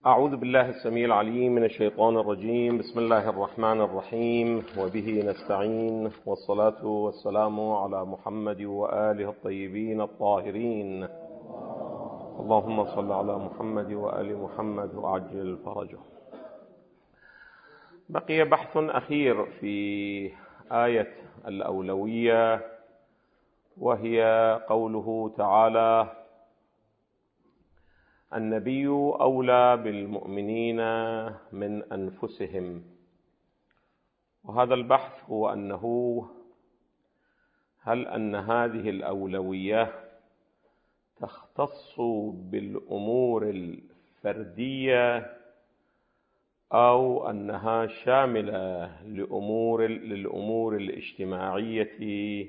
أعوذ بالله السميع العليم من الشيطان الرجيم. بسم الله الرحمن الرحيم، وبه نستعين، والصلاة والسلام على محمد وآله الطيبين الطاهرين. اللهم صل على محمد وآل محمد وعجل فرجه. بقي بحث أخير في آية الأولوية، وهي قوله تعالى: النبي أولى بالمؤمنين من أنفسهم. وهذا البحث هو هل أن هذه الأولوية تختص بالأمور الفردية أو أنها شاملة للأمور الاجتماعية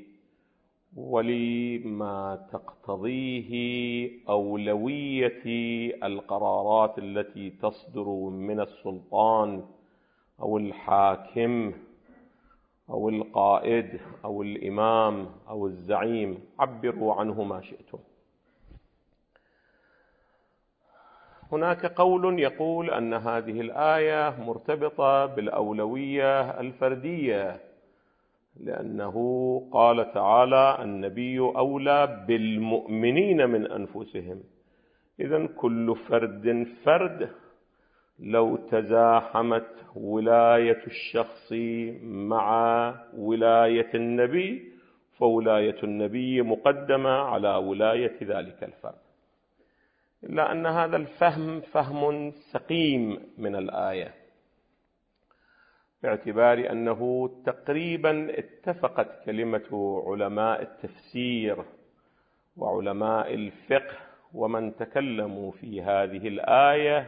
ولما تقتضيه أولوية القرارات التي تصدر من السلطان أو الحاكم أو القائد أو الإمام أو الزعيم، عبروا عنه ما شئتم. هناك قول يقول أن هذه الآية مرتبطة بالأولوية الفردية، لأنه قال تعالى: النبي أولى بالمؤمنين من أنفسهم. إذن كل فرد لو تزاحمت ولاية الشخص مع ولاية النبي، فولاية النبي مقدمة على ولاية ذلك الفرد. إلا أن هذا الفهم فهم سقيم من الآية، باعتبار أنه تقريبا اتفقت كلمة علماء التفسير وعلماء الفقه ومن تكلموا في هذه الآية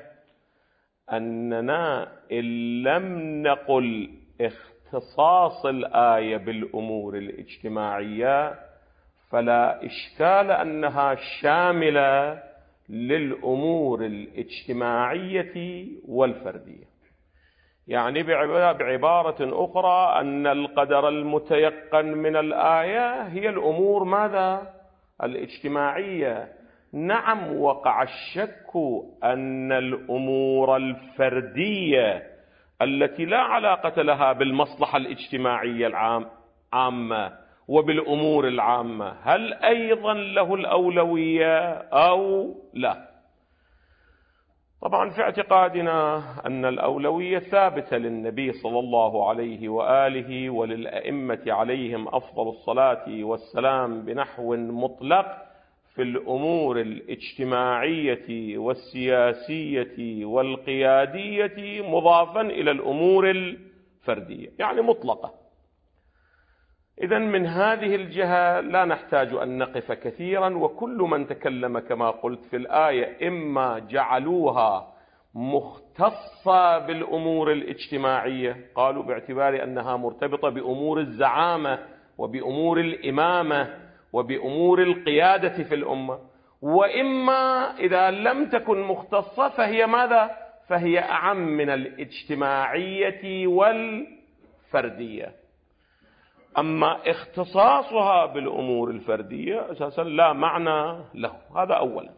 أننا إن لم نقل اختصاص الآية بالأمور الاجتماعية فلا إشكال أنها شاملة للأمور الاجتماعية والفردية. يعني بعبارة أخرى أن القدر المتيقن من الآية هي الأمور ماذا؟ الاجتماعية. نعم، وقع الشك أن الأمور الفردية التي لا علاقة لها بالمصلحة الاجتماعية العامة وبالأمور العامة هل أيضا له الأولوية أو لا؟ طبعا في اعتقادنا أن الأولوية ثابتة للنبي صلى الله عليه وآله وللأئمة عليهم أفضل الصلاة والسلام بنحو مطلق في الأمور الاجتماعية والسياسية والقيادية، مضافا إلى الأمور الفردية، يعني مطلقة. إذن من هذه الجهة لا نحتاج أن نقف كثيرا، وكل من تكلم كما قلت في الآية إما جعلوها مختصة بالأمور الاجتماعية، قالوا باعتبار أنها مرتبطة بأمور الزعامة وبأمور الإمامة وبأمور القيادة في الأمة، وإما إذا لم تكن مختصة فهي ماذا؟ فهي أعم من الاجتماعية والفردية. أما اختصاصها بالأمور الفردية أساسا لا معنى له، هذا أولا.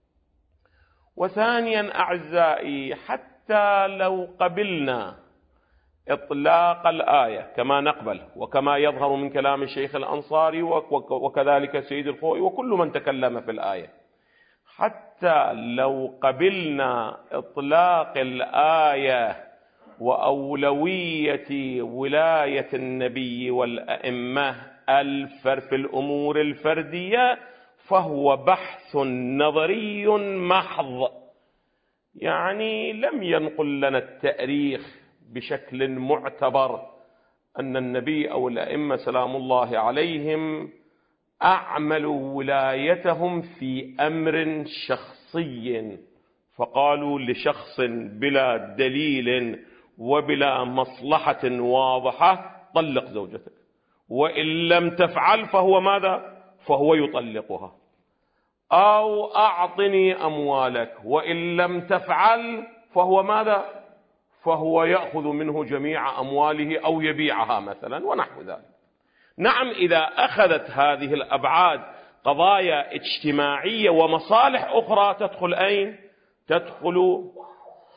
وثانيا أعزائي، حتى لو قبلنا إطلاق الآية كما نقبل وكما يظهر من كلام الشيخ الأنصاري وكذلك سيد الخوئي وكل من تكلم في الآية، حتى لو قبلنا إطلاق الآية وأولوية ولاية النبي والأئمة في الأمور الفردية، فهو بحث نظري محض، يعني لم ينقل لنا التاريخ بشكل معتبر أن النبي أو الأئمة سلام الله عليهم أعملوا ولايتهم في أمر شخصي، فقالوا لشخص بلا دليل وبلا مصلحة واضحة: طلق زوجتك، وإن لم تفعل فهو ماذا؟ فهو يطلقها، أو أعطني أموالك، وإن لم تفعل فهو ماذا؟ فهو يأخذ منه جميع أمواله أو يبيعها مثلا ونحو ذلك. نعم، إذا أخذت هذه الأبعاد قضايا اجتماعية ومصالح أخرى تدخل أين؟ تدخل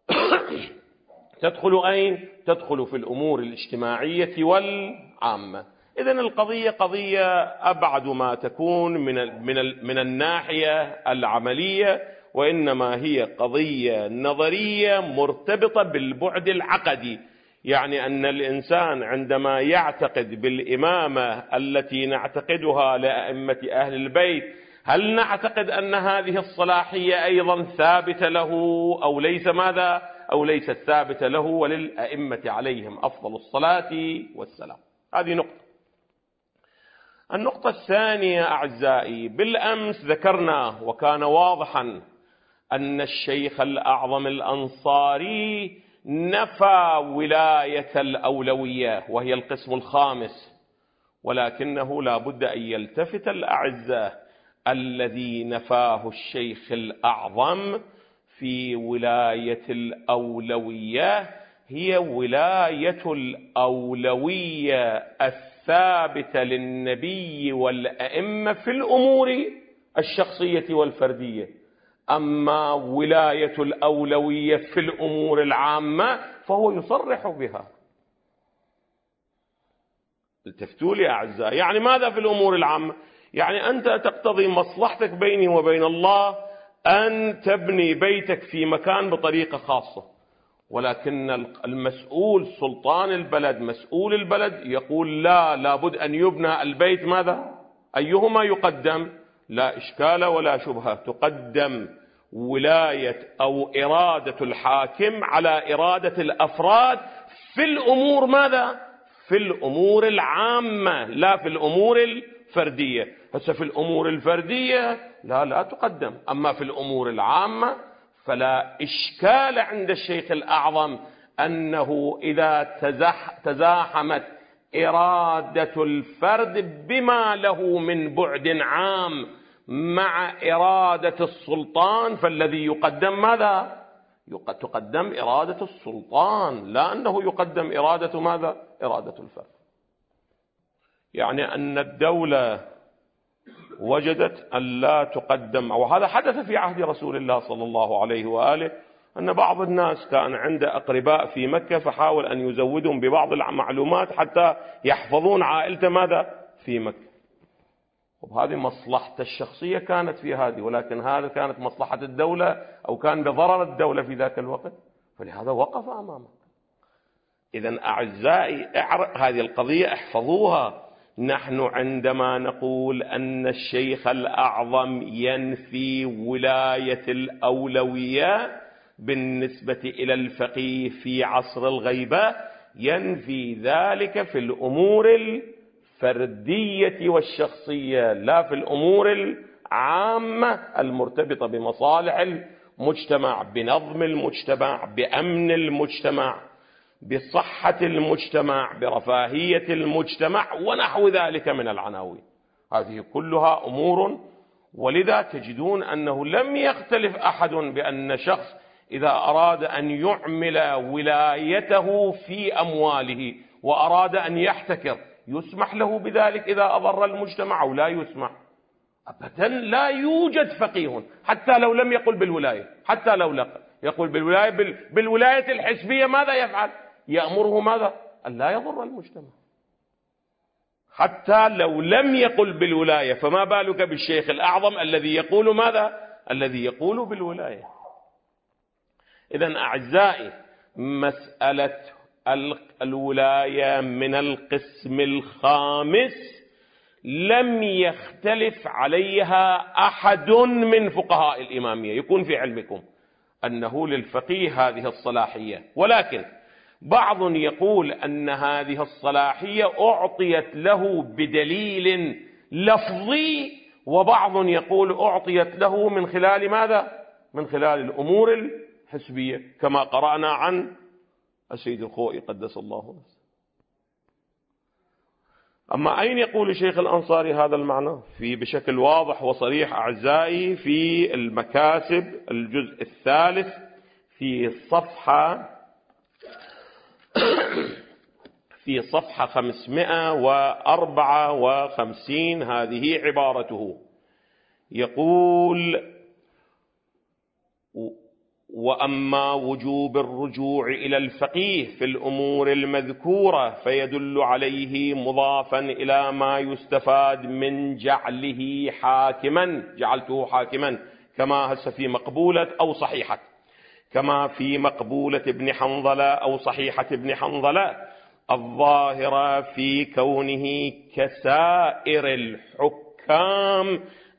تدخل أين؟ تدخل في الأمور الاجتماعية والعامة. إذن القضية قضية أبعد ما تكون من الناحية العملية، وإنما هي قضية نظرية مرتبطة بالبعد العقدي. يعني أن الإنسان عندما يعتقد بالإمامة التي نعتقدها لأئمة أهل البيت، هل نعتقد أن هذه الصلاحية أيضا ثابتة له أو ليس ماذا؟ أو ليست ثابتة له وللأئمة عليهم أفضل الصلاة والسلام. هذه نقطة. النقطة الثانية أعزائي، بالأمس ذكرنا وكان واضحا أن الشيخ الأعظم الأنصاري نفى ولاية الأولوية وهي القسم الخامس، ولكنه لا بد أن يلتفت الأعزاء الذي نفاه الشيخ الأعظم في ولاية الأولوية هي ولاية الأولوية الثابتة للنبي والأئمة في الأمور الشخصية والفردية. أما ولاية الأولوية في الأمور العامة فهو يصرح بها. التفتوا لي أعزائي، يعني ماذا في الأمور العامة؟ يعني أنت تقتضي مصلحتك بيني وبين الله أن تبني بيتك في مكان بطريقة خاصة، ولكن المسؤول سلطان البلد مسؤول البلد يقول لا، لابد أن يبنى البيت ماذا؟ أيهما يقدم؟ لا إشكال ولا شبهة، تقدم ولاية أو إرادة الحاكم على إرادة الأفراد في الأمور ماذا؟ في الأمور العامة، لا في الأمور الفردية. هسه في الأمور الفردية لا تقدم، أما في الأمور العامة فلا إشكال عند الشيخ الأعظم أنه إذا تزاحمت إرادة الفرد بما له من بعد عام مع إرادة السلطان فالذي يقدم ماذا؟ تقدم إرادة السلطان، لا أنه يقدم إرادة ماذا؟ إرادة الفرد. يعني أن الدولة وجدت أن لا تقدم، وهذا حدث في عهد رسول الله صلى الله عليه وآله، أن بعض الناس كان عنده أقرباء في مكة فحاول أن يزودهم ببعض المعلومات حتى يحفظون عائلته ماذا؟ في مكة. وهذه مصلحة الشخصية كانت في هذه، ولكن هذا كانت مصلحة الدولة أو كان بضرر الدولة في ذاك الوقت، فلهذا وقف أمامه. إذن أعزائي هذه القضية احفظوها. نحن عندما نقول أن الشيخ الأعظم ينفي ولاية الأولوية بالنسبة إلى الفقيه في عصر الغيبة، ينفي ذلك في الأمور الفردية والشخصية، لا في الأمور العامة المرتبطة بمصالح المجتمع، بنظم المجتمع، بأمن المجتمع، بصحة المجتمع، برفاهية المجتمع ونحو ذلك من العناوين. هذه كلها أمور، ولذا تجدون أنه لم يختلف أحد بأن شخص إذا أراد أن يعمل ولايته في أمواله وأراد أن يحتكر يسمح له بذلك إذا أضر المجتمع أو لا يسمح. أبدا لا يوجد فقيه حتى لو لم يقل بالولاية، حتى لو يقول بالولاية الحزبية ماذا يفعل؟ يأمره ماذا؟ أن لا يضر المجتمع. حتى لو لم يقل بالولاية فما بالك بالشيخ الأعظم الذي يقول ماذا؟ الذي يقول بالولاية. إذن أعزائي، مسألة الولاية من القسم الخامس لم يختلف عليها أحد من فقهاء الإمامية، يكون في علمكم أنه للفقيه هذه الصلاحية، ولكن بعض يقول أن هذه الصلاحية أعطيت له بدليل لفظي، وبعض يقول أعطيت له من خلال ماذا؟ من خلال الأمور الحسبية، كما قرأنا عن السيد الخوئي قدس الله نفسه. أما أين يقول الشيخ الأنصاري هذا المعنى؟ في بشكل واضح وصريح أعزائي في المكاسب الجزء الثالث في صفحة 554. هذه عبارته، يقول: وأما وجوب الرجوع إلى الفقيه في الأمور المذكورة فيدل عليه مضافا إلى ما يستفاد من جعله حاكما، جعلته حاكما كما هسه في مقبولة أو صحيحة، كما في مقبولة ابن حنظلة أو صحيحة ابن حنظلة الظاهرة في كونه كسائر الحكام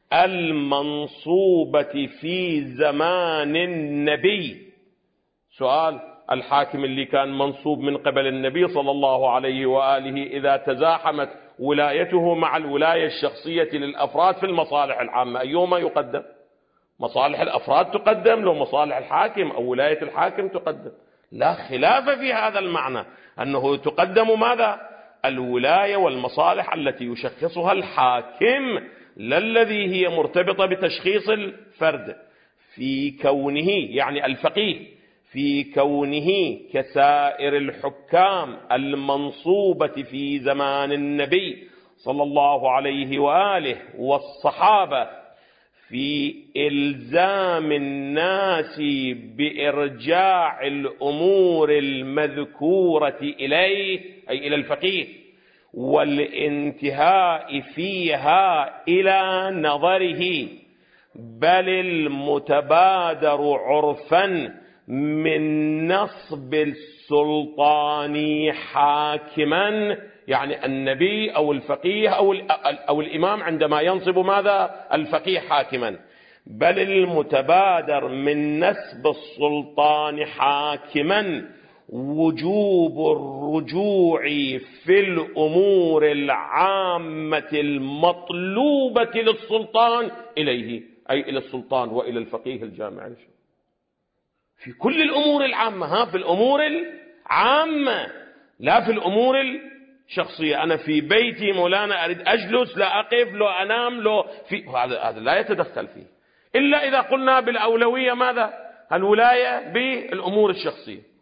المنصوبة في زمان النبي. سؤال: الحاكم اللي كان منصوب من قبل النبي صلى الله عليه وآله إذا تزاحمت ولايته مع الولاية الشخصية للأفراد في المصالح العامة أيهما يقدم؟ مصالح الأفراد تقدم لو مصالح الحاكم أو ولاية الحاكم تقدم؟ لا خلاف في هذا المعنى، أنه تقدم ماذا؟ الولاية والمصالح التي يشخصها الحاكم، لا الذي هي مرتبطة بتشخيص الفرد. في كونه يعني الفقيه في كونه كسائر الحكام المنصوبة في زمان النبي صلى الله عليه وآله والصحابة في إلزام الناس بإرجاع الأمور المذكورة إليه أي إلى الفقيه والانتهاء فيها إلى نظره، بل المتبادر عرفا من نصب السلطان حاكما، يعني النبي أو الفقيه أو الإمام عندما ينصب ماذا؟ الفقيه حاكما، بل المتبادر من نسب السلطان حاكما وجوب الرجوع في الأمور العامة المطلوبة للسلطان إليه أي إلى السلطان وإلى الفقيه الجامع في كل الأمور العامة، في الأمور العامة لا في الأمور الشخصية. أنا في بيتي مولانا أريد أجلس لا أقف لا أنام لا في هذا لا يتدخل فيه إلا إذا قلنا بالأولوية ماذا؟ الولاية بالأمور الشخصية.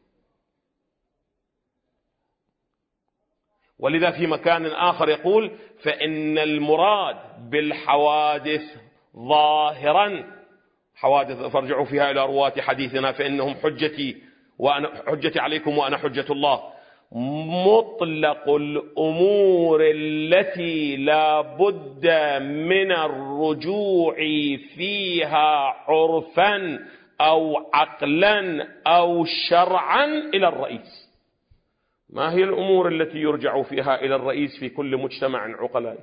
ولذا في مكان آخر يقول: فإن المراد بالحوادث ظاهرا حوادث فارجعوا فيها إلى رواة حديثنا فإنهم حجتي وأنا حجتي عليكم وأنا حجة الله، مطلق الأمور التي لا بد من الرجوع فيها عرفا أو عقلا أو شرعا إلى الرئيس. ما هي الأمور التي يرجع فيها إلى الرئيس في كل مجتمع عقلائي؟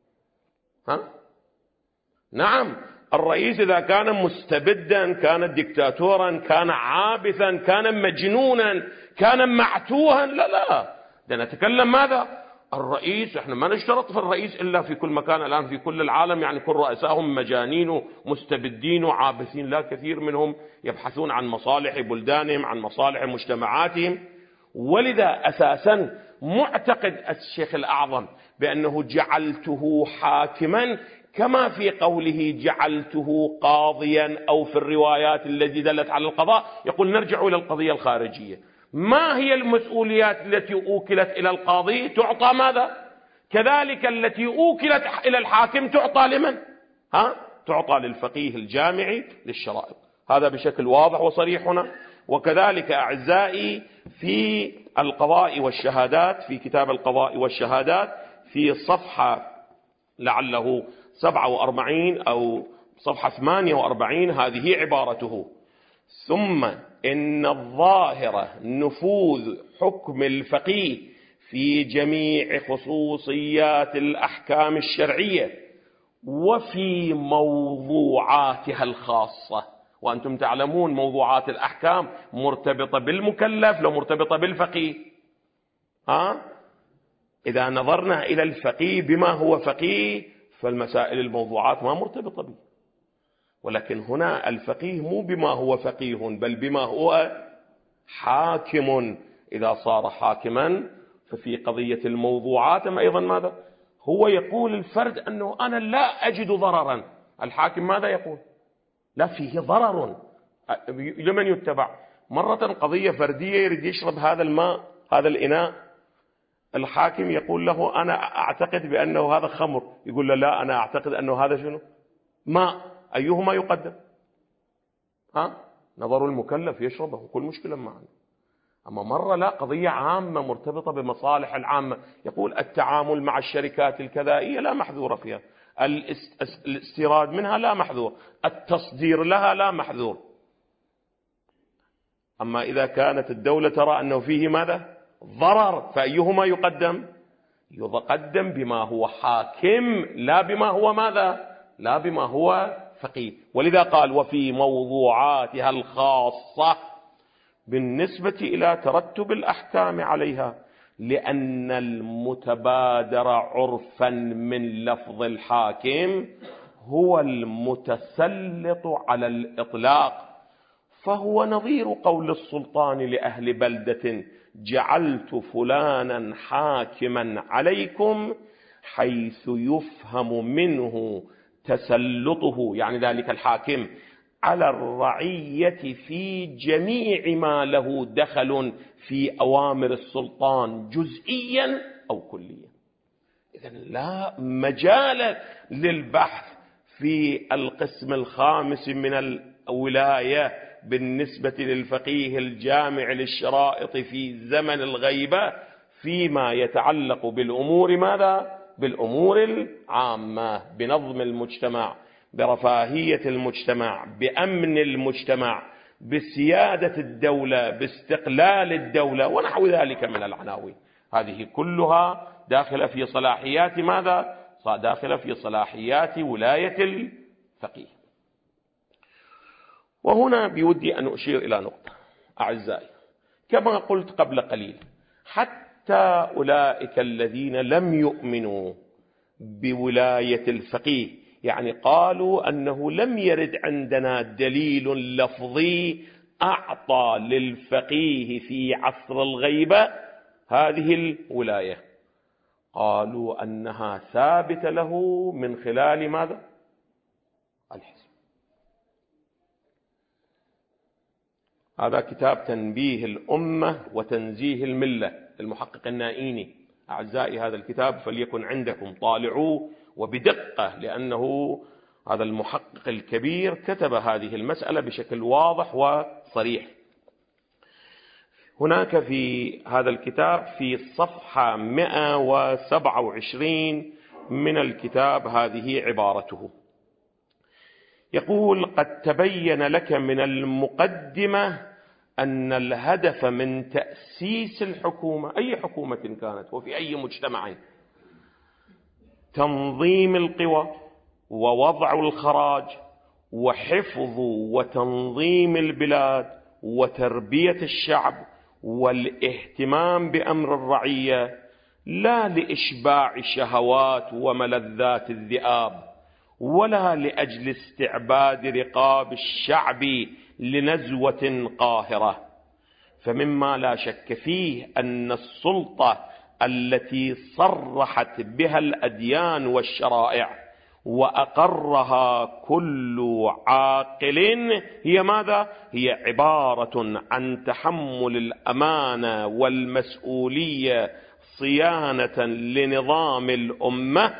نعم، الرئيس إذا كان مستبدا، كان ديكتاتورا، كان عابثا، كان مجنونا، كان معتوها، لا ده نتكلم ماذا؟ الرئيس. احنا ما نشترط في الرئيس إلا في كل مكان الآن في كل العالم، يعني كل رؤسائهم مجانين ومستبدين وعابثين، لا كثير منهم يبحثون عن مصالح بلدانهم، عن مصالح مجتمعاتهم. ولذا أساسا معتقد الشيخ الأعظم بأنه جعلته حاكما كما في قوله جعلته قاضيا، أو في الروايات التي دلت على القضاء يقول نرجع إلى القضية الخارجية. ما هي المسؤوليات التي أوكلت إلى القاضي تعطى ماذا؟ كذلك التي أوكلت إلى الحاكم تعطى لمن؟ تعطى للفقيه الجامعي للشرائط. هذا بشكل واضح وصريح هنا. وكذلك أعزائي في القضاء والشهادات، في كتاب القضاء والشهادات في صفحة لعله 47 أو صفحة 48 هذه عبارته: ثم إن الظاهرة نفوذ حكم الفقيه في جميع خصوصيات الأحكام الشرعية وفي موضوعاتها الخاصة. وأنتم تعلمون موضوعات الأحكام مرتبطة بالمكلف لو مرتبطة بالفقيه. إذا نظرنا إلى الفقيه بما هو فقيه فالمسائل الموضوعات ما مرتبطة به، ولكن هنا الفقيه مو بما هو فقيه بل بما هو حاكم. إذا صار حاكما ففي قضية الموضوعات أيضا ماذا؟ هو يقول الفرد أنه أنا لا أجد ضررا، الحاكم ماذا يقول؟ لا فيه ضرر، لمن يتبع؟ مرة قضية فردية يريد يشرب هذا الماء هذا الإناء، الحاكم يقول له أنا أعتقد بأنه هذا خمر، يقول له لا أنا أعتقد أنه هذا شنو؟ ماء. أيهما يقدم؟ نظر المكلف يشربه، كل مشكلة معنا. أما مرة لا، قضية عامة مرتبطة بمصالح العامة، يقول التعامل مع الشركات الكذائية لا محذور فيها، الاستيراد منها لا محذور، التصدير لها لا محذور. أما إذا كانت الدولة ترى أنه فيه ماذا؟ ضرر، فأيهما يقدم؟ يقدم بما هو حاكم، لا بما هو ماذا؟ لا بما هو فقيه. ولذا قال وفي موضوعاتها الخاصة بالنسبة إلى ترتب الأحكام عليها، لأن المتبادر عرفا من لفظ الحاكم هو المتسلط على الإطلاق، فهو نظير قول السلطان لأهل بلدة جعلت فلانا حاكما عليكم، حيث يفهم منه تسلطه، يعني ذلك الحاكم، على الرعية في جميع ما له دخل في أوامر السلطان جزئيا أو كليا. إذن لا مجال للبحث في القسم الخامس من الولاية بالنسبة للفقيه الجامع للشرائط في زمن الغيبة فيما يتعلق بالأمور ماذا؟ بالأمور العامة، بنظم المجتمع، برفاهية المجتمع، بأمن المجتمع، بسيادة الدولة، باستقلال الدولة، ونحو ذلك من العناوين. هذه كلها داخلة في صلاحيات ماذا؟ داخلة في صلاحيات ولاية الفقيه. وهنا بودي أن أشير إلى نقطة أعزائي، كما قلت قبل قليل، حتى أولئك الذين لم يؤمنوا بولاية الفقيه، يعني قالوا أنه لم يرد عندنا دليل لفظي أعطى للفقيه في عصر الغيبة هذه الولاية، قالوا أنها ثابتة له من خلال ماذا؟ الحزب. هذا كتاب تنبيه الأمة وتنزيه الملة للمحقق النائيني. أعزائي هذا الكتاب فليكن عندكم، طالعوه وبدقة، لأنه هذا المحقق الكبير كتب هذه المسألة بشكل واضح وصريح. هناك في هذا الكتاب في صفحة 127 من الكتاب هذه عبارته، يقول قد تبين لك من المقدمة أن الهدف من تأسيس الحكومة، أي حكومة كانت وفي أي مجتمع، تنظيم القوى ووضع الخراج وحفظ وتنظيم البلاد وتربية الشعب والاهتمام بأمر الرعية، لا لإشباع شهوات وملذات الذئاب، ولا لأجل استعباد رقاب الشعب لنزوة قاهرة. فمما لا شك فيه أن السلطة التي صرحت بها الأديان والشرائع وأقرها كل عاقل هي ماذا؟ هي عبارة عن تحمل الأمانة والمسؤولية صيانة لنظام الأمة،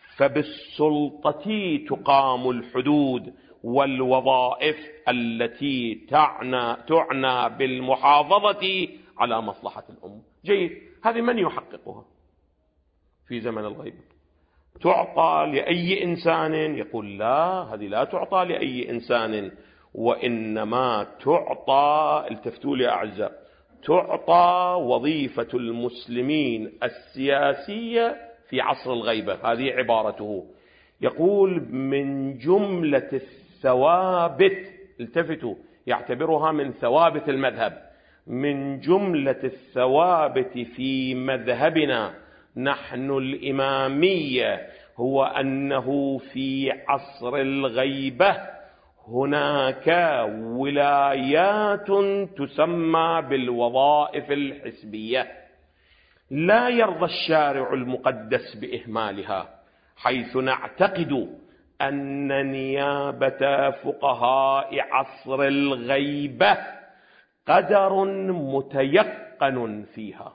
فبالسلطة تقام الحدود والوظائف التي تعنى بالمحافظة على مصلحة الأمة. جيد، هذه من يحققها في زمن الغيبة؟ تعطى لأي إنسان؟ يقول لا، هذه لا تعطى لأي إنسان، وإنما تعطى، التفتوا لي أعزاء، تعطى وظيفة المسلمين السياسية في عصر الغيبة. هذه عبارته، يقول من جملة الثوابت، التفتوا، يعتبرها من ثوابت المذهب، من جملة الثوابت في مذهبنا نحن الإمامية هو أنه في عصر الغيبة هناك ولايات تسمى بالوظائف الحزبية، لا يرضى الشارع المقدس بإهمالها، حيث نعتقد أن نيابة فقهاء عصر الغيبة قدر متيقن فيها.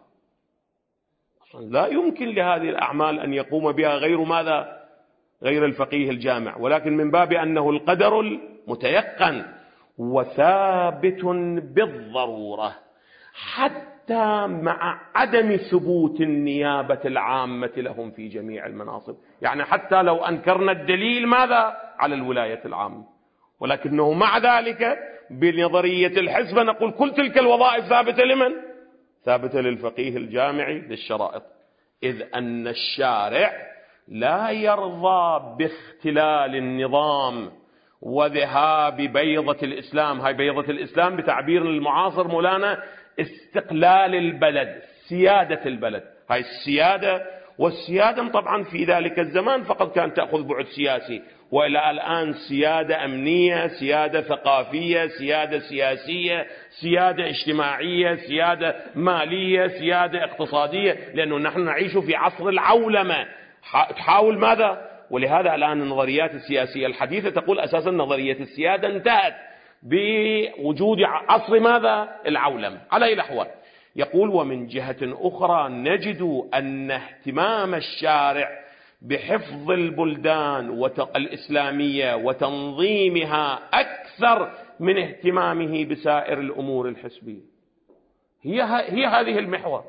لا يمكن لهذه الأعمال أن يقوم بها غير ماذا؟ غير الفقيه الجامع، ولكن من باب أنه القدر المتيقن، وثابت بالضرورة، حتى مع عدم ثبوت النيابة العامة لهم في جميع المناصب. يعني حتى لو أنكرنا الدليل ماذا على الولاية العامة، ولكنه مع ذلك بنظرية الحسبة نقول كل تلك الوظائف ثابتة لمن؟ ثابتة للفقيه الجامعي للشرائط، إذ أن الشارع لا يرضى باختلال النظام وذهاب بيضة الإسلام. هاي بيضة الإسلام بتعبير المعاصر مولانا استقلال البلد، سيادة البلد. هاي السيادة، والسيادة طبعا في ذلك الزمان فقط كانت تأخذ بعد سياسي، وإلى الآن سيادة أمنية، سيادة ثقافية، سيادة سياسية، سيادة اجتماعية، سيادة مالية، سيادة اقتصادية، لأنه نحن نعيش في عصر العولمة تحاول ماذا؟ ولهذا الآن النظريات السياسية الحديثة تقول أساسا نظرية السيادة انتهت بوجود عصر ماذا؟ العولمة. على أي الأحوال يقول: ومن جهة أخرى نجد أن اهتمام الشارع بحفظ البلدان الإسلامية وتنظيمها أكثر من اهتمامه بسائر الأمور الحسبية. هي هذه المحور.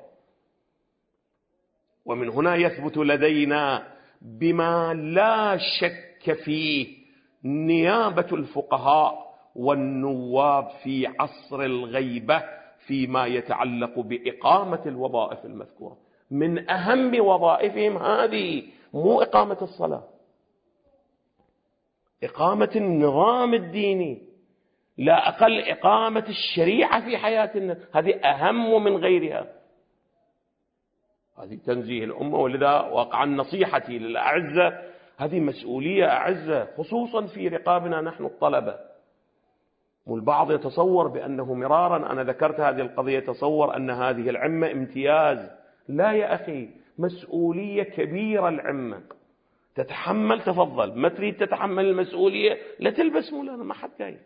ومن هنا يثبت لدينا بما لا شك فيه نيابة الفقهاء والنواب في عصر الغيبة فيما يتعلق بإقامة الوظائف المذكورة. من أهم وظائفهم هذه مو إقامة الصلاة، إقامة النظام الديني، لا أقل إقامة الشريعة في حياة الناس، هذه أهم من غيرها. هذه تنزيه الأمة. ولذا واقعا نصيحتي للأعزة، هذه مسؤولية أعزة خصوصا في رقابنا نحن الطلبة. والبعض يتصور بأنه مرارا أنا ذكرت هذه القضية، يتصور أن هذه العمة امتياز. لا يا أخي، مسؤولية كبيرة العمة، تتحمل. تفضل، ما تريد تتحمل المسؤولية لا تلبس مولانا، ما حد جاي.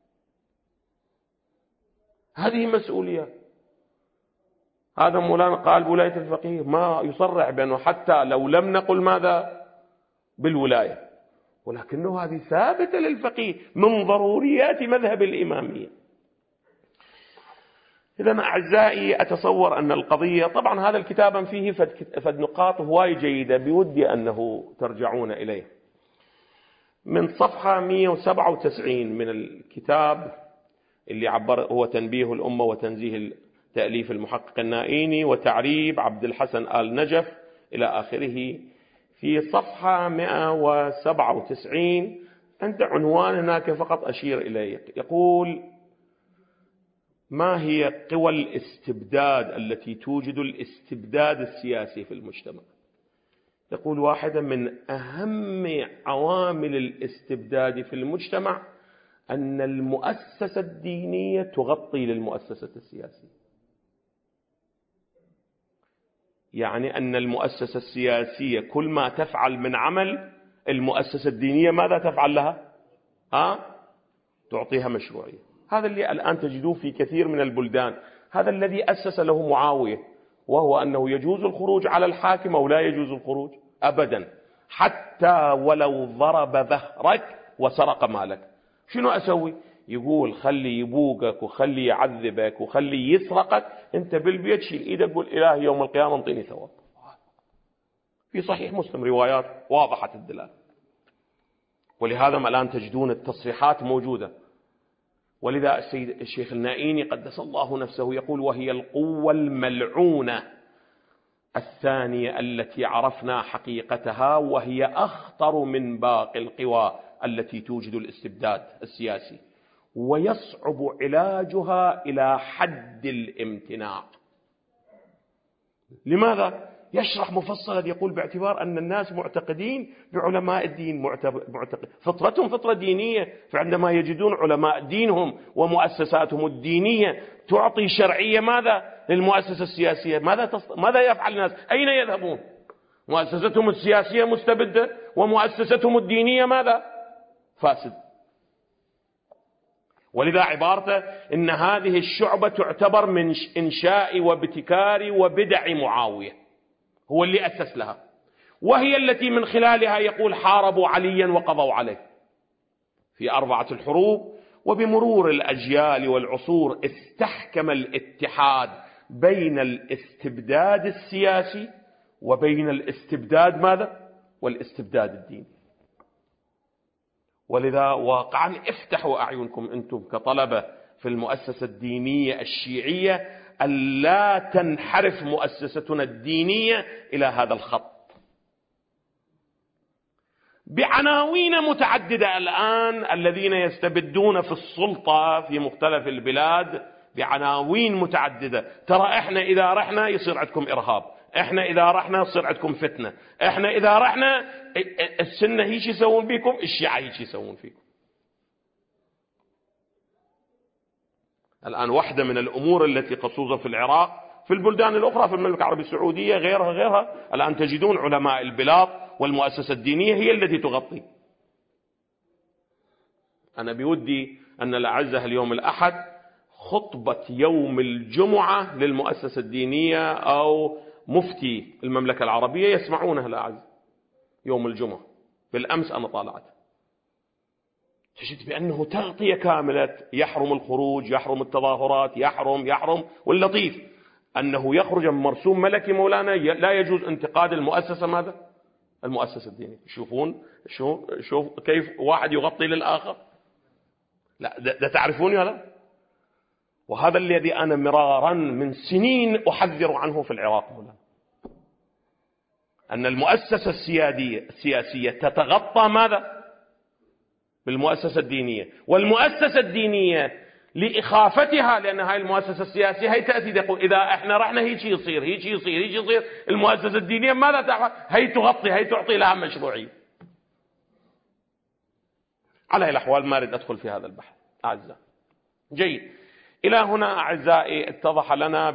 هذه مسؤولية. هذا مولانا قال بولاية الفقيه، ما يصرح بأنه حتى لو لم نقل ماذا بالولاية، ولكنه هذه ثابتة للفقيه من ضروريات مذهب الإمامية. إذن أعزائي، أتصور أن القضية طبعا هذا الكتاب فيه فد نقاط هواي جيدة بودي أنه ترجعون إليه. من صفحة 197 من الكتاب اللي عبر هو تنبيه الأمة وتنزيه تأليف المحقق النائيني وتعريب عبد الحسن آل نجف إلى آخره، في صفحة 197 عند عنوان هناك فقط أشير إليه، يقول: ما هي قوى الاستبداد التي توجد الاستبداد السياسي في المجتمع؟ يقول: واحدة من أهم عوامل الاستبداد في المجتمع أن المؤسسة الدينية تغطي للمؤسسة السياسية. يعني أن المؤسسة السياسية كل ما تفعل من عمل، المؤسسة الدينية ماذا تفعل لها؟ تعطيها مشروعية. هذا اللي الآن تجدوه في كثير من البلدان. هذا الذي أسس له معاوية، وهو أنه يجوز الخروج على الحاكم أو لا يجوز الخروج أبدا، حتى ولو ضرب ظهرك وسرق مالك. شنو أسوي؟ يقول: خلي يبوقك وخلي يعذبك وخلي يسرقك، انت بالبيت شيل ايدك قول: إلهي يوم القيامة انطيني ثواب. في صحيح مسلم روايات واضحة الدلالة. ولهذا الآن تجدون التصريحات موجودة. ولذا السيد الشيخ النائيني قدس الله نفسه يقول: وهي القوة الملعونة الثانية التي عرفنا حقيقتها، وهي أخطر من باقي القوى التي توجد الاستبداد السياسي، ويصعب علاجها إلى حد الامتناع. لماذا؟ يشرح مفصلا، يقول: باعتبار أن الناس معتقدين بعلماء الدين، معتقد فطرتهم فطرة دينية، فعندما يجدون علماء دينهم ومؤسساتهم الدينية تعطي شرعية ماذا للمؤسسة السياسية، ماذا يفعل الناس؟ أين يذهبون؟ مؤسستهم السياسية مستبدة ومؤسستهم الدينية ماذا؟ فاسد. ولذا عبارته إن هذه الشعبة تعتبر من إنشاء وابتكار وبدع معاوية، هو اللي أسس لها، وهي التي من خلالها يقول: حاربوا عليا وقضوا عليه في 4 الحروب، وبمرور الأجيال والعصور استحكم الاتحاد بين الاستبداد السياسي وبين الاستبداد ماذا؟ والاستبداد الديني. ولذا واقعا افتحوا أعينكم أنتم كطلبة في المؤسسة الدينية الشيعية ألا تنحرف مؤسستنا الدينية إلى هذا الخط بعناوين متعددة. الآن الذين يستبدون في السلطة في مختلف البلاد بعناوين متعددة. ترى احنا إذا رحنا يصير عندكم إرهاب، احنا إذا رحنا يصير عندكم فتنة، احنا إذا رحنا السنة هيش يسوون بيكم، الشيعة هيش يسوون فيكم. الآن واحدة من الأمور التي خصوصا في العراق، في البلدان الأخرى، في المملكة العربية السعودية غيرها، الآن تجدون علماء البلاد والمؤسسة الدينية هي التي تغطي. أنا بودي أن الأعزة اليوم الأحد خطبة يوم الجمعة للمؤسسة الدينية أو مفتي المملكة العربية يسمعونها الأعزة يوم الجمعة. بالأمس أنا طالعت تجد بأنه تغطية كاملة، يحرم الخروج، يحرم التظاهرات، يحرم. واللطيف أنه يخرج من مرسوم ملكي مولانا لا يجوز انتقاد المؤسسة ماذا؟ المؤسسة الدينية. يشوفون شوف كيف واحد يغطي للآخر. لا ده تعرفوني ولا؟ وهذا الذي أنا مرارا من سنين أحذر عنه في العراق مولانا، أن المؤسسة السياسية تتغطى ماذا؟ بالمؤسسة الدينية، والمؤسسة الدينية لإخافتها، لأن هاي المؤسسة السياسية هي تأتي تقول إذا إحنا رحنا هيك يصير. المؤسسة الدينية ماذا تفعل؟ هي تغطي، هي تعطي لها مشروعية. على أي الأحوال ما أريد أدخل في هذا البحث أعزائي. جيد، إلى هنا أعزائي اتضح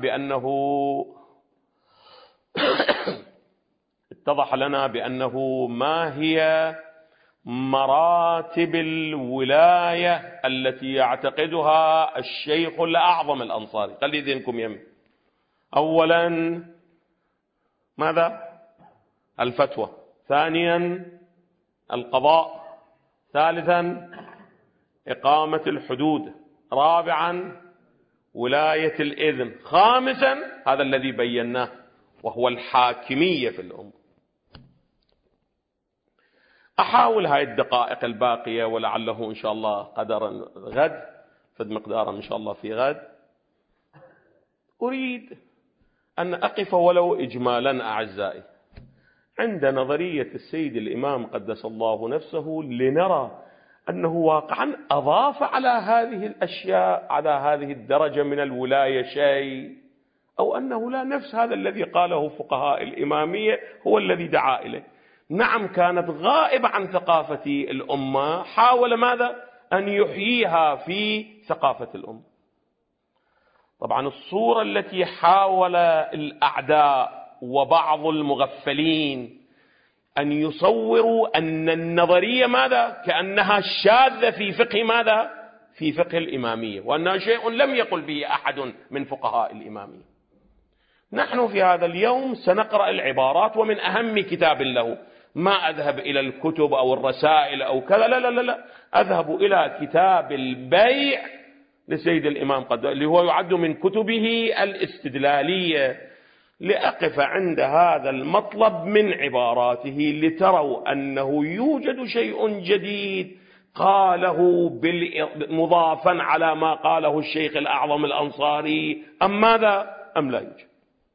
لنا بأنه ما هي مراتب الولاية التي يعتقدها الشيخ الأعظم الأنصاري. خلي ذهنكم يمين. أولا ماذا؟ الفتوى. ثانيا القضاء. ثالثا إقامة الحدود. رابعا ولاية الإذن. خامسا هذا الذي بيناه وهو الحاكمية في الأمة. أحاول هاي الدقائق الباقية ولعله إن شاء الله قدرا غد فد مقدارا إن شاء الله في غد، أريد أن أقف ولو إجمالا أعزائي عند نظرية السيد الإمام قدس الله نفسه، لنرى أنه واقعا أضاف على هذه الأشياء على هذه الدرجة من الولاية شيء، أو أنه لا، نفس هذا الذي قاله فقهاء الإمامية هو الذي دعا إليه. نعم كانت غائبة عن ثقافة الأمة، حاول ماذا؟ أن يحييها في ثقافة الأمة. طبعا الصورة التي حاول الأعداء وبعض المغفلين أن يصوروا أن النظرية ماذا؟ كأنها شاذة في فقه ماذا؟ في فقه الإمامية، وأنها شيء لم يقل به أحد من فقهاء الإمامية. نحن في هذا اليوم سنقرأ العبارات، ومن أهم كتاب له، ما أذهب إلى الكتب أو الرسائل أو كذا، لا، أذهب إلى كتاب البيع لسيد الإمام قدس، اللي هو يعد من كتبه الاستدلالية، لأقف عند هذا المطلب من عباراته لتروا أنه يوجد شيء جديد قاله مضافا على ما قاله الشيخ الأعظم الأنصاري، أم ماذا؟ أم لا يوجد.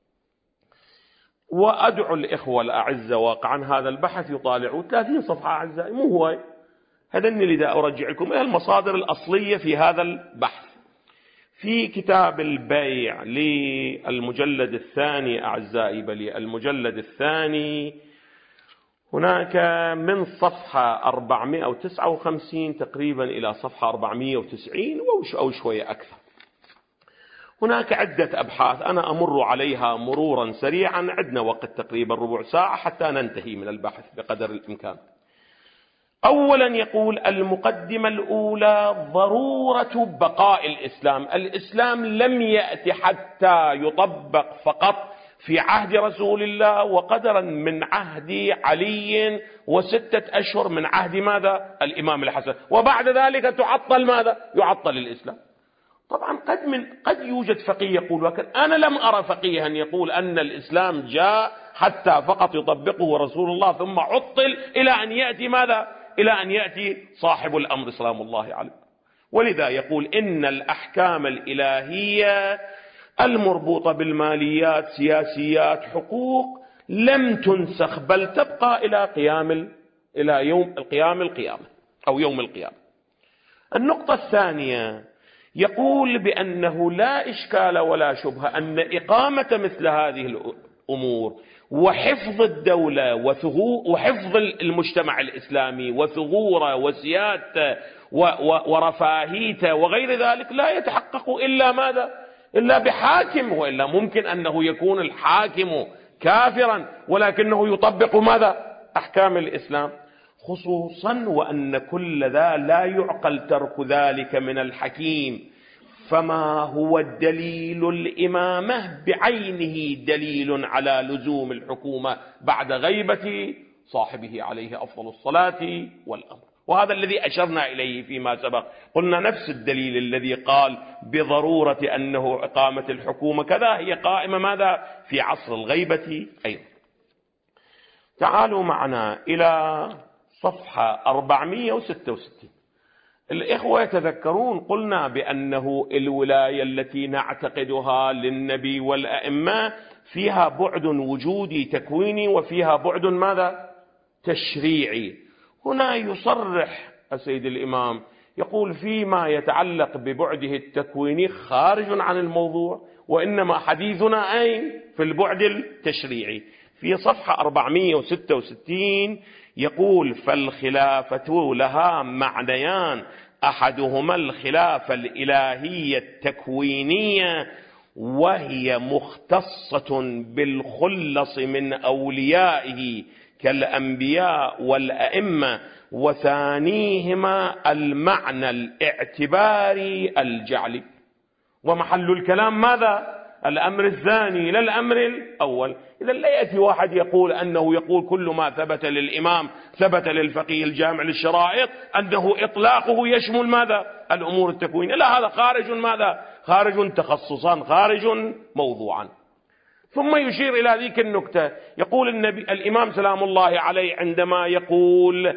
وأدعو الإخوة الأعزة واقعا هذا البحث يطالعوا 30 صفحة أعزائي، مو هو هذا اللي دا أرجع لكم إلى المصادر الأصلية في هذا البحث. في كتاب البيع للمجلد الثاني أعزائي، بل المجلد الثاني، هناك من صفحة 459 تقريبا إلى صفحة 490 أو شوية أكثر، هناك عدة أبحاث أنا أمر عليها مرورا سريعا، عندنا وقت تقريبا ربع ساعة حتى ننتهي من البحث بقدر الإمكان. أولا يقول المقدمة الأولى ضرورة بقاء الإسلام. الإسلام لم يأتي حتى يطبق فقط في عهد رسول الله، وقدرا من عهد علي، و6 أشهر من عهد ماذا؟ الإمام الحسن، وبعد ذلك تعطل ماذا؟ يعطل الإسلام. طبعا قد يوجد فقيه يقول، ولكن أنا لم أرى فقيها يقول أن الإسلام جاء حتى فقط يطبقه رسول الله ثم عطل إلى أن يأتي ماذا؟ إلى أن يأتي صاحب الأمر سلام الله عليه. ولذا يقول إن الأحكام الإلهية المربوطة بالماليات، سياسيات، حقوق، لم تنسخ بل تبقى إلى يوم القيامة أو يوم القيامة. النقطة الثانية يقول بأنه لا إشكال ولا شبهة أن إقامة مثل هذه الأمور وحفظ الدولة وحفظ المجتمع الإسلامي وثغوره وسيادته ورفاهيته وغير ذلك لا يتحقق إلا ماذا؟ إلا بحاكم، وإلا ممكن أنه يكون الحاكم كافرا ولكنه يطبق ماذا؟ أحكام الإسلام، خصوصا وأن كل ذا لا يعقل ترك ذلك من الحكيم. فما هو الدليل الإمامة بعينه دليل على لزوم الحكومة بعد غيبة صاحبه عليه أفضل الصلاة والأمر. وهذا الذي أشرنا إليه فيما سبق، قلنا نفس الدليل الذي قال بضرورة أنه إقامة الحكومة كذا هي قائمة ماذا؟ في عصر الغيبة أيضا. تعالوا معنا إلى صفحة 466. الإخوة يتذكرون قلنا بأنه الولاية التي نعتقدها للنبي والأئمة فيها بعد وجودي تكويني وفيها بعد ماذا؟ تشريعي. هنا يصرح السيد الإمام يقول فيما يتعلق ببعده التكويني خارج عن الموضوع، وإنما حديثنا أين؟ في البعد التشريعي. في صفحة 466 يقول فالخلافة لها معنيان، أحدهما الخلافة الإلهية التكوينية وهي مختصة بالخلص من أوليائه كالأنبياء والأئمة، وثانيهما المعنى الاعتباري الجعلي. ومحل الكلام ماذا؟ الأمر الثاني لا الأمر الأول. إذا لا يأتي واحد يقول أنه يقول كل ما ثبت للإمام ثبت للفقيه الجامع للشرائط أنه إطلاقه يشمل ماذا؟ الأمور التكوينية. لا، هذا خارج ماذا؟ خارج تخصصا، خارج موضوعا. ثم يشير إلى ذيك النكتة، يقول الإمام سلام الله عليه عندما يقول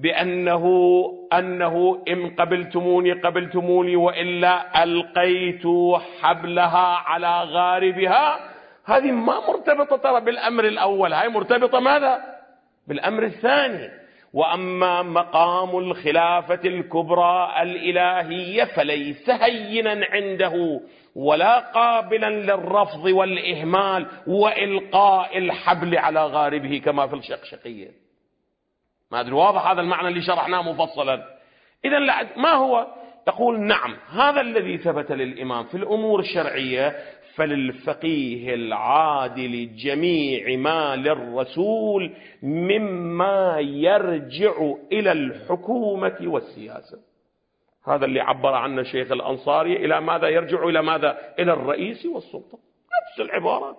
أنه إن قبلتموني وإلا ألقيت حبلها على غاربها، هذه ما مرتبطة ترى بالأمر الأول، هاي مرتبطة ماذا؟ بالأمر الثاني. وأما مقام الخلافة الكبرى الإلهية فليس هينا عنده ولا قابلا للرفض والإهمال وإلقاء الحبل على غاربه كما في الشقشقية. ما أدري واضح هذا المعنى اللي شرحناه مفصلا. إذن ما هو؟ يقول نعم، هذا الذي ثبت للإمام في الأمور الشرعية فللفقيه العادل جميع ما للرسول مما يرجع إلى الحكومة والسياسة. هذا اللي عبر عنه الشيخ الأنصاري إلى ماذا يرجع؟ إلى ماذا؟ إلى الرئيس والسلطة، نفس العبارات.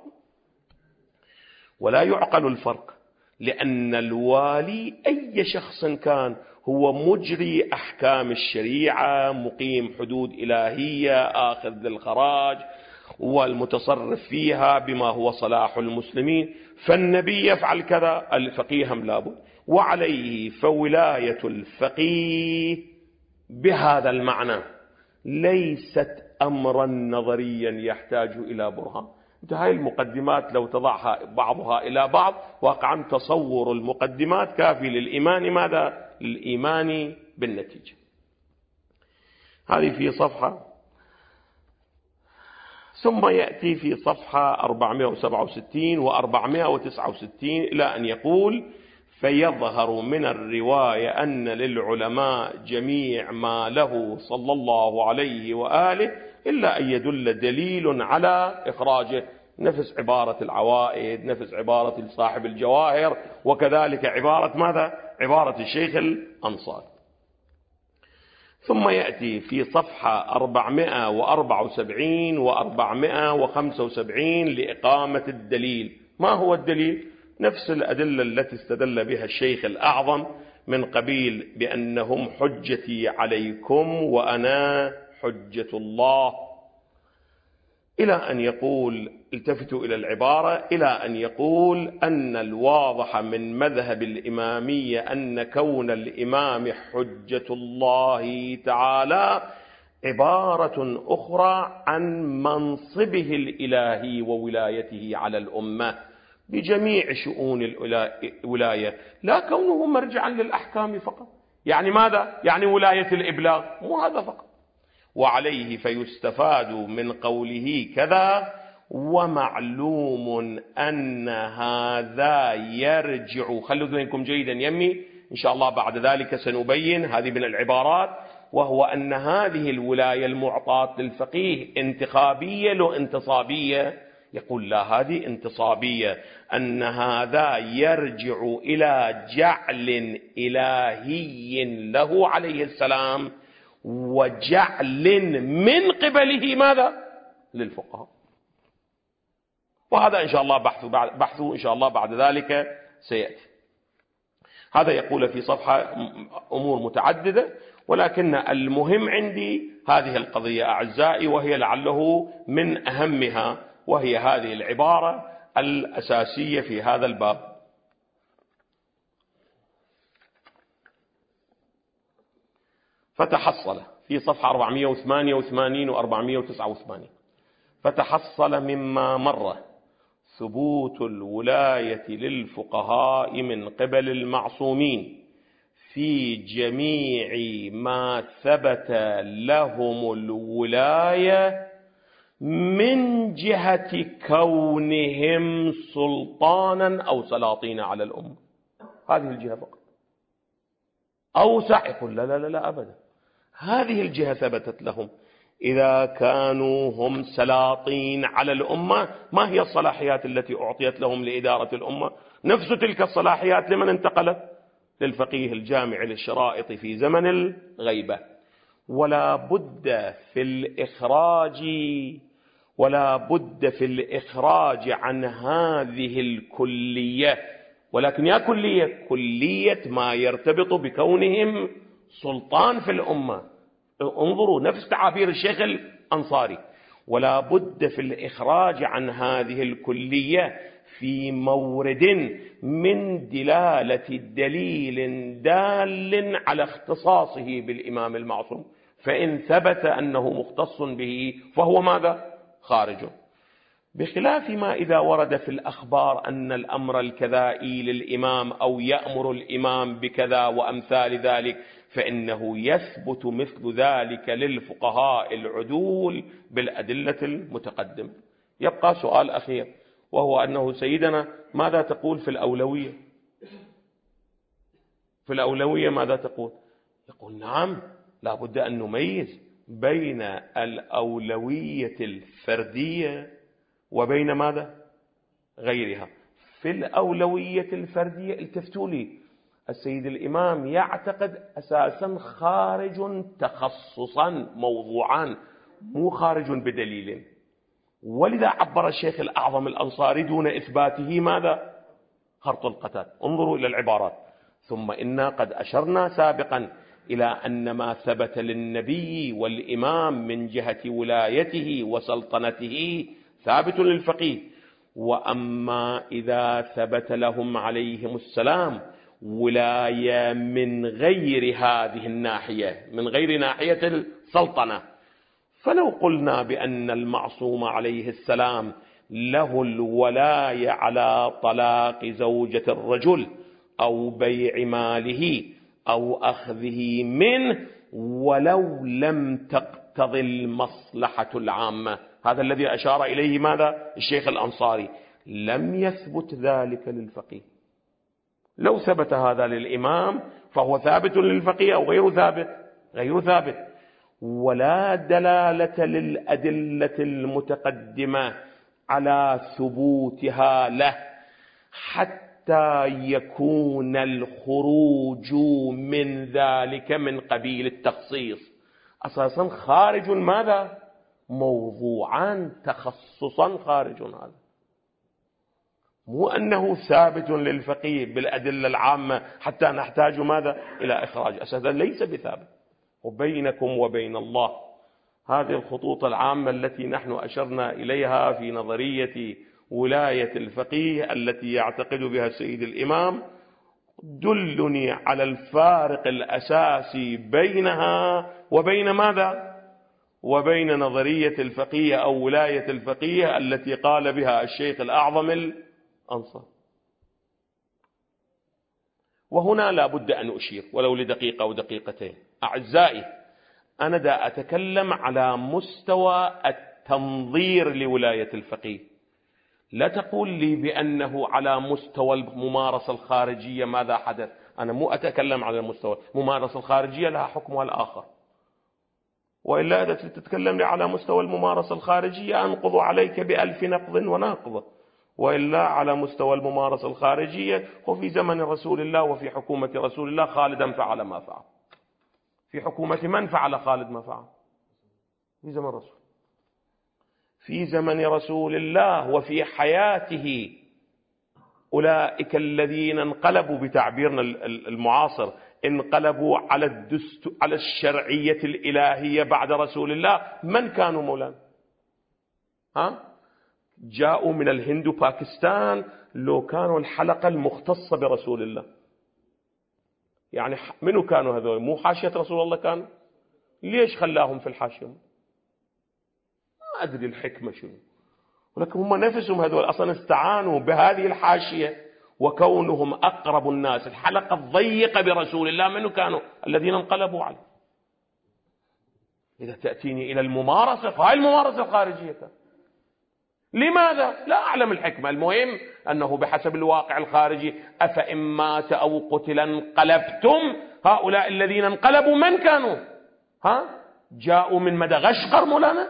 ولا يعقل الفرق، لأن الوالي أي شخص كان هو مجري أحكام الشريعة، مقيم حدود إلهية، آخذ للخراج والمتصرف فيها بما هو صلاح المسلمين. فالنبي يفعل كذا، الفقيه هم لابد. وعليه فولاية الفقيه بهذا المعنى ليست أمرا نظريا يحتاج إلى برهان. هاي المقدمات لو تضعها بعضها إلى بعض واقعا تصور المقدمات كافي للإيمان ماذا؟ للإيمان بالنتيجة. هذه في صفحة. ثم يأتي في صفحة 467 و469 إلى أن يقول فيظهر من الرواية أن للعلماء جميع ما له صلى الله عليه وآله إلا أن يدل دليل على إخراجه، نفس عبارة العوائد، نفس عبارة صاحب الجواهر، وكذلك عبارة ماذا؟ عبارة الشيخ الأنصاري. ثم يأتي في صفحة 474 و475 لإقامة الدليل. ما هو الدليل؟ نفس الأدلة التي استدل بها الشيخ الأعظم من قبيل بأنهم حجتي عليكم وأنا حجة الله، إلى أن يقول، التفتوا إلى العبارة، إلى أن يقول أن الواضح من مذهب الإمامية أن كون الإمام حجة الله تعالى عبارة أخرى عن منصبه الإلهي وولايته على الأمة بجميع شؤون الولاية، لا كونه مرجعا للأحكام فقط. يعني ماذا؟ يعني ولاية الإبلاغ، مو هذا فقط. وعليه فيستفاد من قوله كذا: ومعلوم أن هذا يرجع، خلوا ذهنكم جيدا يمي، إن شاء الله بعد ذلك سنبين هذه من العبارات، وهو أن هذه الولاية المعطاة للفقيه انتخابية لو انتصابية. يقول لا، هذه انتصابية، أن هذا يرجع إلى جعل إلهي له عليه السلام وجعل من قبله ماذا؟ للفقهاء. وهذا إن شاء الله بحثه إن شاء الله بعد ذلك سيأتي. هذا يقول في صفحة أمور متعددة، ولكن المهم عندي هذه القضية أعزائي، وهي لعله من أهمها، وهي هذه العبارة الأساسية في هذا الباب. فتحصل في صفحة 488 و 489: فتحصل مما مر ثبوت الولاية للفقهاء من قبل المعصومين في جميع ما ثبت لهم الولاية من جهة كونهم سلطانا أو سلاطين على الأمة. هذه الجهة فقط. أوسع يقول لا لا لا أبدا، هذه الجهة ثبتت لهم. إذا كانوا هم سلاطين على الأمة، ما هي الصلاحيات التي أعطيت لهم لإدارة الأمة؟ نفس تلك الصلاحيات لمن انتقلت؟ للفقيه الجامع للشرائط في زمن الغيبة. ولا بد في الإخراج عن هذه الكلية، ولكن يا كلية ما يرتبط بكونهم سلطان في الأمة. انظروا نفس تعابير الشيخ الأنصاري: ولا بد في الإخراج عن هذه الكلية في مورد من دلالة دليل دال على اختصاصه بالإمام المعصوم، فإن ثبت أنه مختص به فهو ماذا؟ خارج. بخلاف ما إذا ورد في الأخبار أن الأمر الكذائي للإمام أو يأمر الإمام بكذا وأمثال ذلك، فإنه يثبت مثل ذلك للفقهاء العدول بالأدلة المتقدمة. يبقى سؤال أخير، وهو أنه سيدنا ماذا تقول في الأولوية؟ في الأولوية ماذا تقول؟ يقول نعم، لا بد أن نميز بين الأولوية الفردية وبين ماذا؟ غيرها. في الأولوية الفردية التفتوا لي، السيد الإمام يعتقد أساسا خارج تخصصا موضوعا، مو خارج بدليل، ولذا عبر الشيخ الأعظم الأنصاري دون إثباته ماذا؟ خرط القتال. انظروا إلى العبارات: ثم إنا قد أشرنا سابقا إلى أن ما ثبت للنبي والإمام من جهة ولايته وسلطنته ثابت للفقيه، وأما إذا ثبت لهم عليهم السلام ولاية من غير هذه الناحية، من غير ناحية السلطنة، فلو قلنا بأن المعصوم عليه السلام له الولاية على طلاق زوجة الرجل أو بيع ماله أو أخذه منه ولو لم تقتضي المصلحة العامة، هذا الذي أشار إليه ماذا؟ الشيخ الأنصاري. لم يثبت ذلك للفقيه. لو ثبت هذا للإمام فهو ثابت للفقيه أو غير ثابت؟ غير ثابت. ولا دلالة للأدلة المتقدمة على ثبوتها له حتى يكون الخروج من ذلك من قبيل التخصيص. أساسا خارج ماذا؟ موضوعان تخصصا خارج هذا، مو أنه ثابت للفقيه بالأدلة العامة حتى نحتاج ماذا؟ إلى إخراج، أساسا ليس بثابت. وبينكم وبين الله هذه الخطوط العامة التي نحن أشرنا إليها في نظرية ولاية الفقيه التي يعتقد بها السيد الإمام دلني على الفارق الأساسي بينها وبين ماذا؟ وبين نظرية الفقيه أو ولاية الفقيه التي قال بها الشيخ الأعظم الأنصاري. وهنا لا بد أن أشير ولو لدقيقة أو دقيقتين. أعزائي، أنا دا أتكلم على مستوى التنظير لولاية الفقيه، لا تقول لي بأنه على مستوى الممارسة الخارجية ماذا حدث. أنا مو أتكلم على المستوى الممارسة الخارجية، لها حكمها الآخر، وإلا إذا تتكلم لي على مستوى الممارسة الخارجية أنقض عليك بألف نقض وناقض. وإلا على مستوى الممارسة الخارجية، وفي زمن رسول الله وفي حكومة رسول الله خالدا فعل ما فعل. في حكومة من فعل خالد ما فعل؟ في زمن رسول، في زمن رسول الله وفي حياته أولئك الذين انقلبوا بتعبيرنا المعاصر، انقلبوا على الشرعية الإلهية بعد رسول الله. من كانوا مولانا؟ جاءوا من الهند وباكستان، لو كانوا الحلقة المختصة برسول الله. يعني منو كانوا هذول؟ مو حاشية رسول الله كانوا؟ ليش خلاهم في الحاشية؟ ما أدري الحكمة شنو، ولكن هم نفسهم هذول أصلا استعانوا بهذه الحاشية، وكونهم أقرب الناس الحلقة الضيقة برسول الله منو كانوا؟ الذين انقلبوا عليه. إذا تأتيني إلى الممارسة، فهي الممارسة الخارجية كان. لماذا؟ لا أعلم الحكمة. المهم أنه بحسب الواقع الخارجي أفإن مات أو قتل انقلبتم. هؤلاء الذين انقلبوا من كانوا؟ جاءوا من مدغشقر مولانا،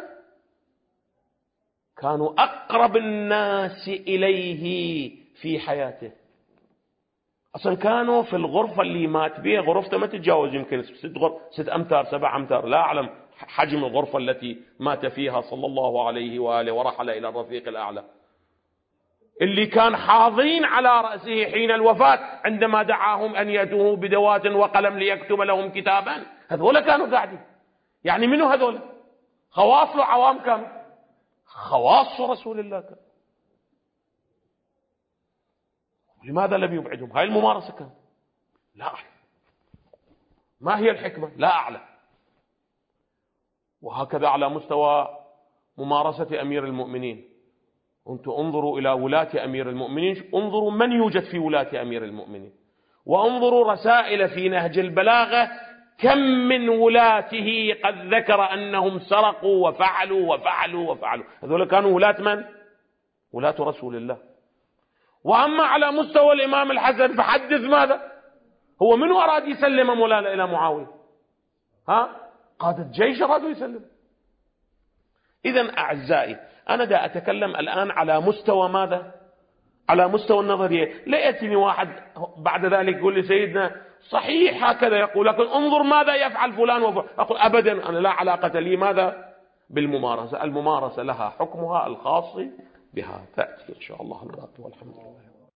كانوا أقرب الناس إليه في حياته. أصلا كانوا في الغرفة اللي مات بها، غرفته ما تتجاوز يمكن 6 أمتار 7 أمتار، لا أعلم حجم الغرفة التي مات فيها صلى الله عليه وآله ورحل إلى الرفيق الأعلى، اللي كان حاضرين على رأسه حين الوفاة عندما دعاهم أن يأتوه بدوات وقلم ليكتب لهم كتابا. هذول كانوا قاعدين. يعني منو هذول؟ خواص وعوام كانوا؟ خواص رسول الله كان. لماذا لم يبعدهم؟ هاي الممارسة كان. لا أعلم. ما هي الحكمة؟ لا أعلم. وهكذا على مستوى ممارسة أمير المؤمنين، أنتم انظروا إلى ولاة أمير المؤمنين، انظروا من يوجد في ولاة أمير المؤمنين، وانظروا رسائل في نهج البلاغة كم من ولاته قد ذكر أنهم سرقوا وفعلوا وفعلوا وفعلوا. هذول كانوا ولاة من؟ ولاة رسول الله. وأما على مستوى الإمام الحسن فحدث ماذا؟ هو منو أراد يسلم مولانا إلى معاوية؟ قادة جيش أرادوا يسلم. إذن أعزائي، أنا دا أتكلم الآن على مستوى ماذا؟ على مستوى النظرية. لا يأتيني واحد بعد ذلك يقول لي سيدنا صحيح هكذا يقول، لكن انظر ماذا يفعل فلان وفلان. أقول أبدا، أنا لا علاقة لي ماذا؟ بالممارسة. الممارسة لها حكمها الخاص بها، تأتي إن شاء الله الوقت، والحمد لله.